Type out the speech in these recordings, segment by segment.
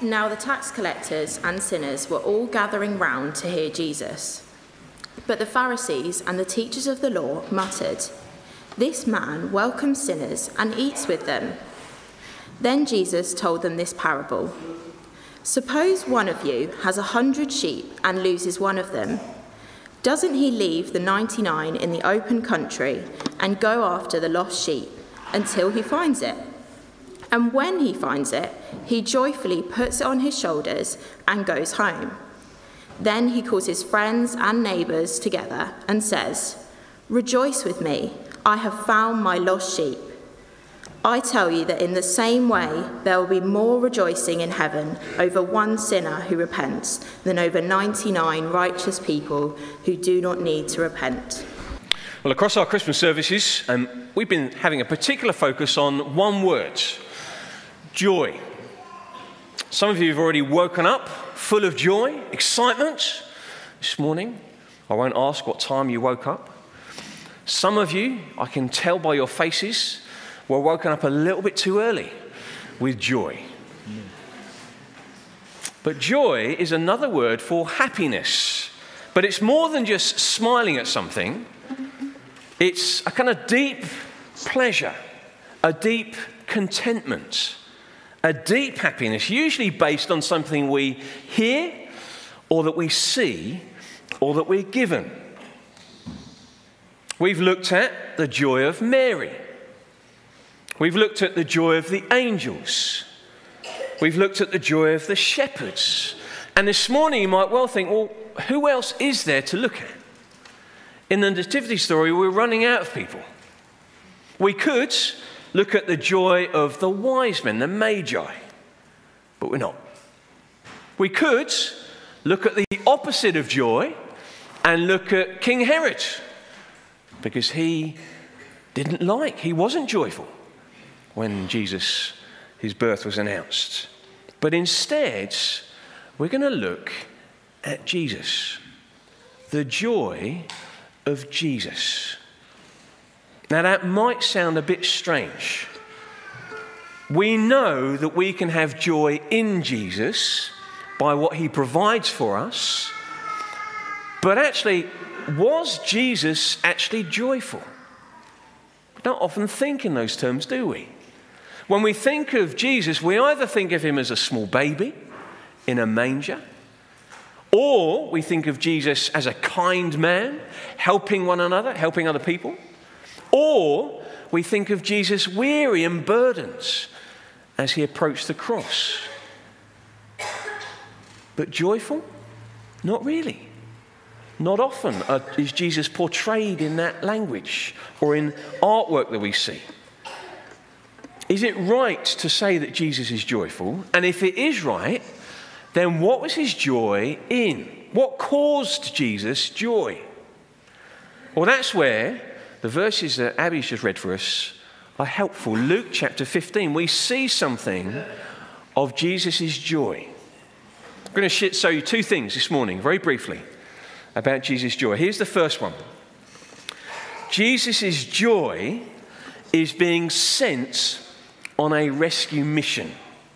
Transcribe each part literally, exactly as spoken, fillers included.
Now the tax collectors and sinners were all gathering round to hear Jesus. But the Pharisees and the teachers of the law muttered, "This man welcomes sinners and eats with them." Then Jesus told them this parable. "Suppose one of you has a hundred sheep and loses one of them. Doesn't he leave the ninety-nine in the open country and go after the lost sheep until he finds it? And when he finds it, he joyfully puts it on his shoulders and goes home. Then he calls his friends and neighbours together and says, 'Rejoice with me, I have found my lost sheep.' I tell you that in the same way, there will be more rejoicing in heaven over one sinner who repents than over ninety-nine righteous people who do not need to repent." Well, across our Christmas services, um, we've been having a particular focus on one word: joy. Some of you have already woken up full of joy, excitement this morning. I won't ask what time you woke up. Some of you, I can tell by your faces, were woken up a little bit too early with joy. But joy is another word for happiness. But it's more than just smiling at something. It's a kind of deep pleasure, a deep contentment, a deep happiness, usually based on something we hear or that we see or that we're given. We've looked at the joy of Mary. We've looked at the joy of the angels. We've looked at the joy of the shepherds. And this morning you might well think, well, who else is there to look at? In the nativity story, we're running out of people. We could look at the joy of the wise men, the magi, but we're not. We could look at the opposite of joy and look at King Herod, because he didn't like, he wasn't joyful when Jesus, his birth was announced. But instead, we're going to look at Jesus, the joy of Jesus. Now that might sound a bit strange. We know that we can have joy in Jesus by what he provides for us, but actually, was Jesus actually joyful? We don't often think in those terms, do we? When we think of Jesus, we either think of him as a small baby in a manger, or we think of Jesus as a kind man, helping one another, helping other people, or we think of Jesus weary and burdened as he approached the cross. But joyful? Not really. Not often is Jesus portrayed in that language or in artwork that we see. Is it right to say that Jesus is joyful? And if it is right, then what was his joy in? What caused Jesus joy? Well, that's where the verses that Abby's just read for us are helpful. Luke chapter fifteen, we see something of Jesus' joy. I'm going to show you two things this morning, very briefly, about Jesus' joy. Here's the first one. Jesus' joy is being sent on a rescue mission.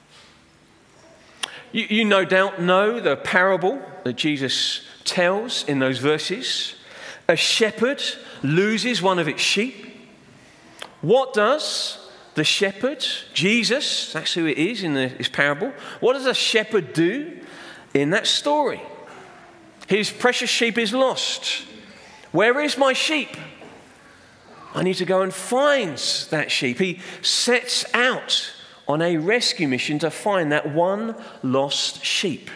You, you no doubt know the parable that Jesus tells in those verses. A shepherd loses one of its sheep. What does the shepherd, Jesus, that's who it is in the, this parable, what does a shepherd do in that story? His precious sheep is lost. Where is my sheep? I need to go and find that sheep. He sets out on a rescue mission to find that one lost sheep.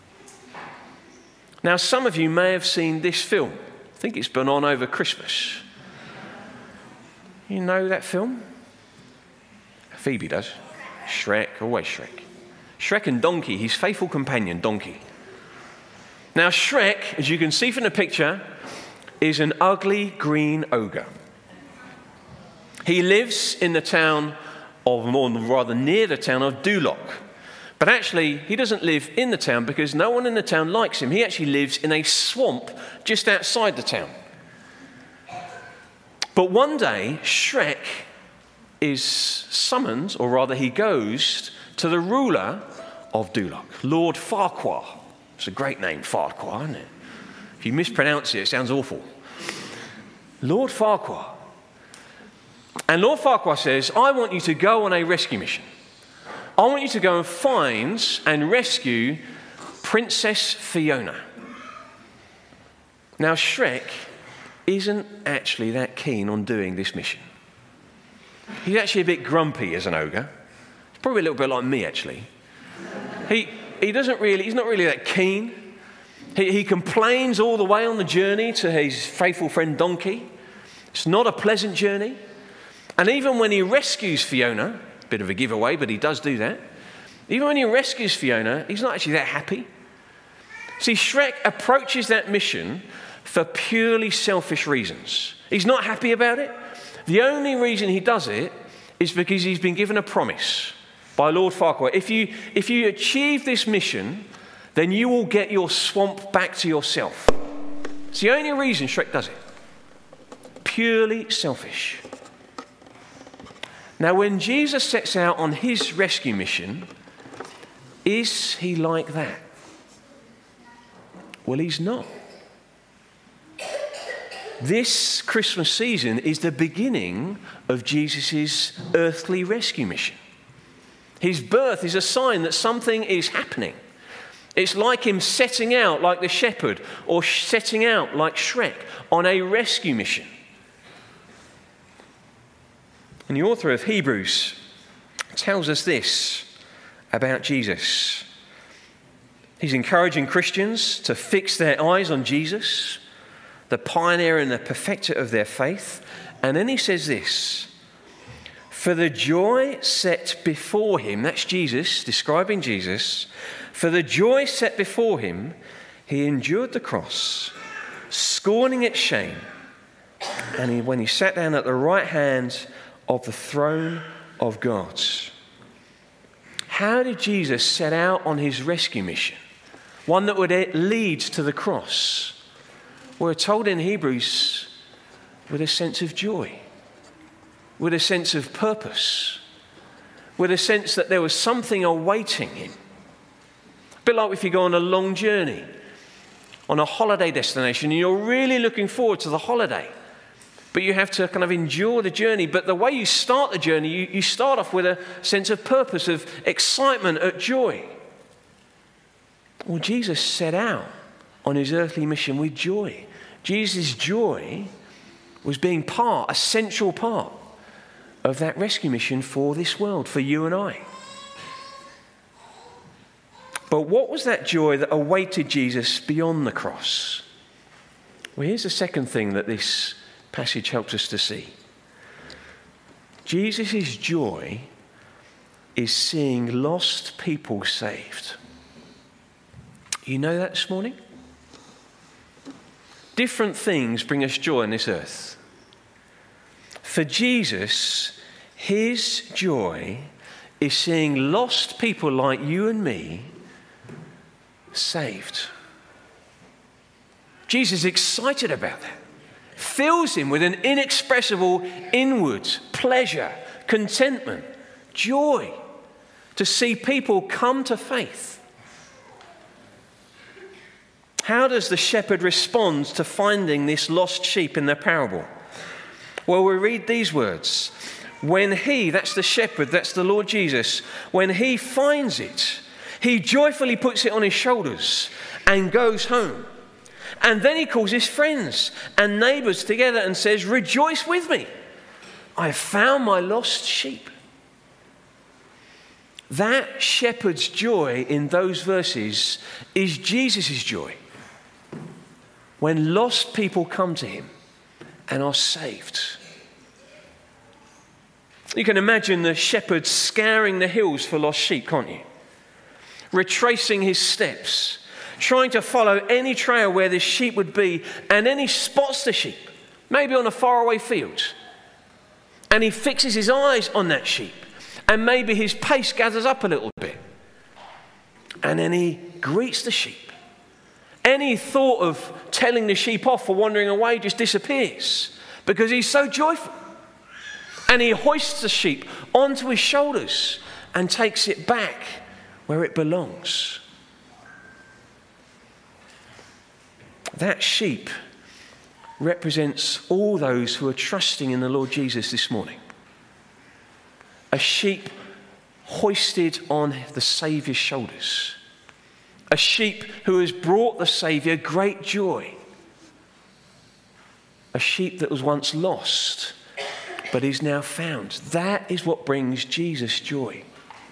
Now, some of you may have seen this film. I think it's been on over Christmas. You know that film? Phoebe does. Shrek, always Shrek. Shrek and Donkey, his faithful companion, Donkey. Now, Shrek, as you can see from the picture, is an ugly green ogre. He lives in the town of, or rather near the town of Duloc. But actually, he doesn't live in the town because no one in the town likes him. He actually lives in a swamp just outside the town. But one day, Shrek is summoned, or rather he goes to the ruler of Duloc. Lord Farquhar. It's a great name, Farquhar, isn't it? If you mispronounce it, it sounds awful. Lord Farquhar. And Lord Farquhar says, I want you to go on a rescue mission. I want you to go and find and rescue Princess Fiona. Now, Shrek isn't actually that keen on doing this mission. He's actually a bit grumpy as an ogre. He's probably a little bit like me, actually. He he doesn't really, he's not really that keen. He, he complains all the way on the journey to his faithful friend Donkey. It's not a pleasant journey. And even when he rescues Fiona, bit of a giveaway, but he does do that. Even when he rescues Fiona, he's not actually that happy. See, Shrek approaches that mission for purely selfish reasons. He's not happy about it. The only reason he does it is because he's been given a promise by Lord Farquhar. If you, if you achieve this mission, then you will get your swamp back to yourself. It's the only reason Shrek does it. Purely selfish. Now, when Jesus sets out on his rescue mission, is he like that? Well, he's not. This Christmas season is the beginning of Jesus' earthly rescue mission. His birth is a sign that something is happening. It's like him setting out like the shepherd or setting out like Shrek on a rescue mission. And the author of Hebrews tells us this about Jesus. He's encouraging Christians to fix their eyes on Jesus, the pioneer and the perfecter of their faith. And then he says this, for the joy set before him, that's Jesus, describing Jesus, for the joy set before him, he endured the cross, scorning its shame. And he, when he sat down at the right hand of the throne of God. How did Jesus set out on his rescue mission? One that would lead to the cross. We're told in Hebrews with a sense of joy, with a sense of purpose, with a sense that there was something awaiting him. A bit like if you go on a long journey, on a holiday destination, and you're really looking forward to the holiday, but you have to kind of endure the journey. But the way you start the journey, you, you start off with a sense of purpose, of excitement, of joy. Well, Jesus set out on his earthly mission with joy. Jesus' joy was being part, a central part of that rescue mission for this world, for you and I. But what was that joy that awaited Jesus beyond the cross? Well, here's the second thing that this passage helps us to see. Jesus' joy is seeing lost people saved. You know that this morning? Different things bring us joy on this earth. For Jesus, his joy is seeing lost people like you and me saved. Jesus is excited about that. Fills him with an inexpressible inward pleasure, contentment, joy to see people come to faith. How does the shepherd respond to finding this lost sheep in the parable? Well, we read these words. When he, that's the shepherd, that's the Lord Jesus, when he finds it, he joyfully puts it on his shoulders and goes home. And then he calls his friends and neighbors together and says, rejoice with me. I have found my lost sheep. That shepherd's joy in those verses is Jesus' joy. When lost people come to him and are saved. You can imagine the shepherd scouring the hills for lost sheep, can't you? Retracing his steps, trying to follow any trail where the sheep would be, and then he spots the sheep, maybe on a faraway field. And he fixes his eyes on that sheep, and maybe his pace gathers up a little bit. And then he greets the sheep. Any thought of telling the sheep off or wandering away just disappears because he's so joyful. And he hoists the sheep onto his shoulders and takes it back where it belongs. That sheep represents all those who are trusting in the Lord Jesus this morning. A sheep hoisted on the Saviour's shoulders. A sheep who has brought the Saviour great joy. A sheep that was once lost, but is now found. That is what brings Jesus joy.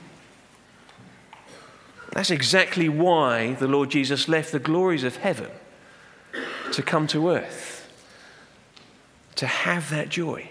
That's exactly why the Lord Jesus left the glories of heaven to come to earth, to have that joy.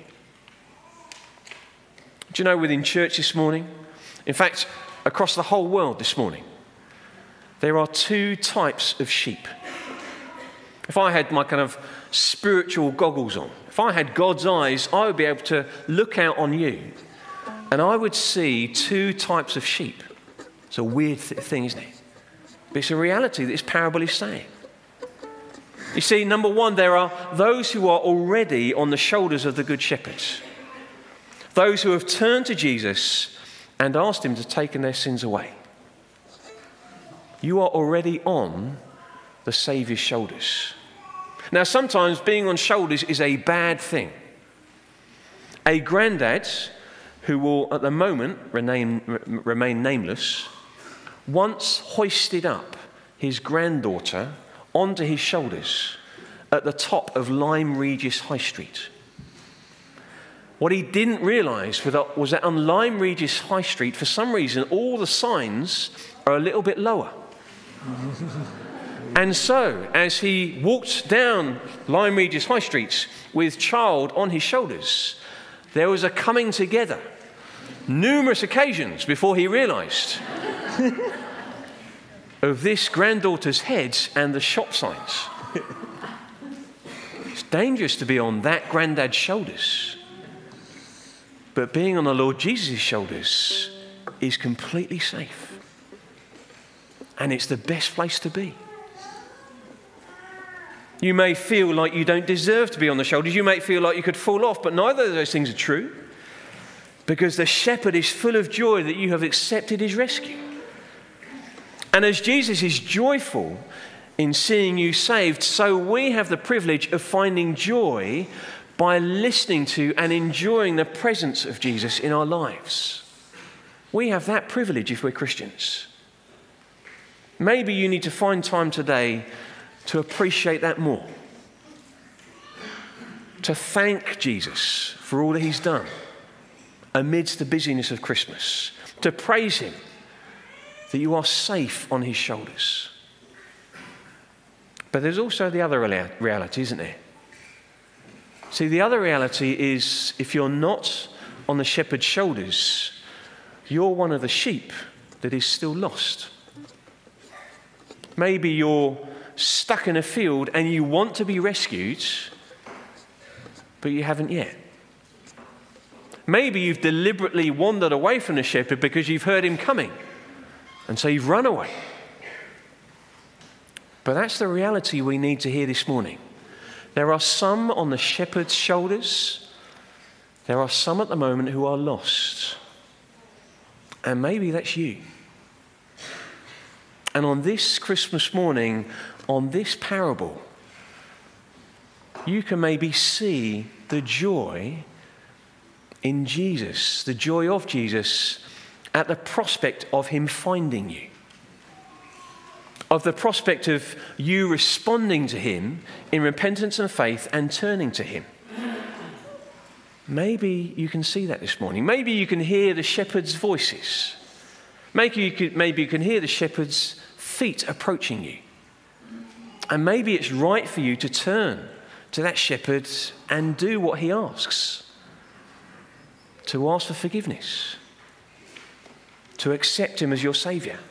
Do you know, within church this morning, in fact, across the whole world this morning, there are two types of sheep. If I had my kind of spiritual goggles on, if I had God's eyes, I would be able to look out on you and I would see two types of sheep. It's a weird th- thing, isn't it? But it's a reality that this parable is saying. You see, number one, there are those who are already on the shoulders of the Good Shepherd. Those who have turned to Jesus and asked him to take their sins away. You are already on the Saviour's shoulders. Now, sometimes being on shoulders is a bad thing. A granddad, who will at the moment remain, remain nameless, once hoisted up his granddaughter onto his shoulders at the top of Lyme Regis High Street. What he didn't realise was that on Lyme Regis High Street, for some reason, all the signs are a little bit lower. And so, as he walked down Lyme Regis High Street with child on his shoulders, there was a coming together, numerous occasions before he realised, of this granddaughter's head and the shop signs. It's dangerous to be on that granddad's shoulders. But being on the Lord Jesus' shoulders is completely safe. And it's the best place to be. You may feel like you don't deserve to be on the shoulders. You may feel like you could fall off, but neither of those things are true. Because the shepherd is full of joy that you have accepted his rescue. And as Jesus is joyful in seeing you saved, so we have the privilege of finding joy by listening to and enjoying the presence of Jesus in our lives. We have that privilege if we're Christians. Maybe you need to find time today to appreciate that more. To thank Jesus for all that he's done amidst the busyness of Christmas. To praise him that you are safe on his shoulders. But there's also the other reality, isn't there? See, the other reality is if you're not on the shepherd's shoulders, you're one of the sheep that is still lost. Maybe you're stuck in a field and you want to be rescued, but you haven't yet. Maybe you've deliberately wandered away from the shepherd because you've heard him coming, and so you've run away. But that's the reality we need to hear this morning. There are some on the shepherd's shoulders. There are some at the moment who are lost. And maybe that's you. And on this Christmas morning, on this parable, you can maybe see the joy in Jesus, the joy of Jesus at the prospect of him finding you. Of the prospect of you responding to him in repentance and faith and turning to him. Maybe you can see that this morning. Maybe you can hear the shepherd's voices. Maybe you, could, maybe you can hear the shepherd's feet approaching you. And maybe it's right for you to turn to that shepherd and do what he asks. To ask for forgiveness. To accept him as your Saviour.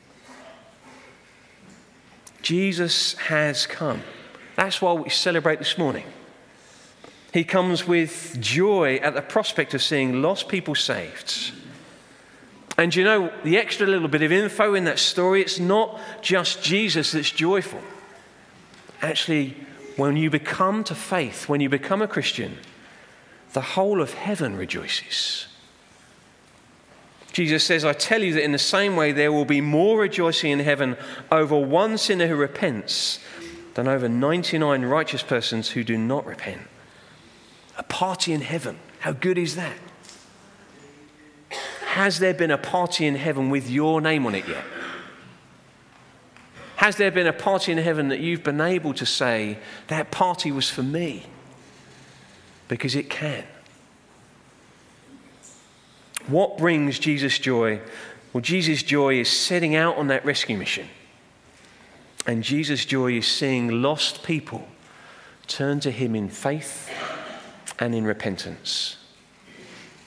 Jesus has come. That's why we celebrate this morning. He comes with joy at the prospect of seeing lost people saved. And you know, the extra little bit of info in that story, it's not just Jesus that's joyful. Actually, when you become to faith, when you become a Christian, the whole of heaven rejoices. Jesus says, I tell you that in the same way there will be more rejoicing in heaven over one sinner who repents than over ninety-nine righteous persons who do not repent. A party in heaven. How good is that? Has there been a party in heaven with your name on it yet? Has there been a party in heaven that you've been able to say, that party was for me? Because it can. What brings Jesus joy? Well, Jesus' joy is setting out on that rescue mission. And Jesus' joy is seeing lost people turn to him in faith and in repentance.